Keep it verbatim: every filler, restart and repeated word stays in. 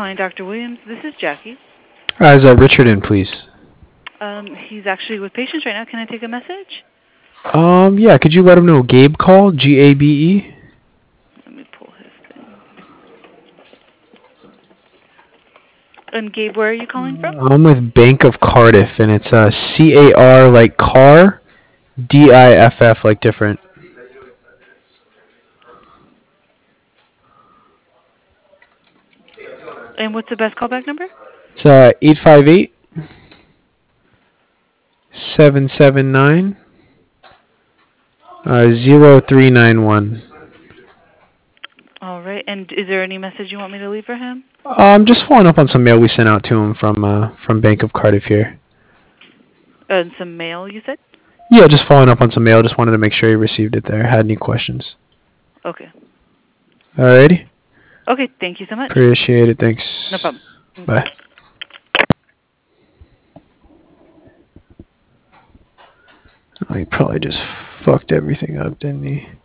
calling Doctor Williams. This is Jackie. Uh, is uh, Richard in, please? Um, he's actually with patients right now. Can I take a message? Um, yeah, could you let him know Gabe called? G A B E? Let me pull his thing. And Gabe, where are you calling from? I'm with Bank of Cardiff, and it's uh, C A R like car, D I F F like different. And what's the best callback number? It's uh, eight five eight, seven seven nine, zero three nine one. All right. And is there any message you want me to leave for him? Um, just following up on some mail we sent out to him from uh, from Bank of Cardiff here. Uh, and some mail, you said? Yeah, just following up on some mail. Just wanted to make sure he received it there. Had any questions? Okay. Alrighty. Okay, thank you so much. Appreciate it. Thanks. No problem. Bye. Oh, he probably just fucked everything up, didn't he?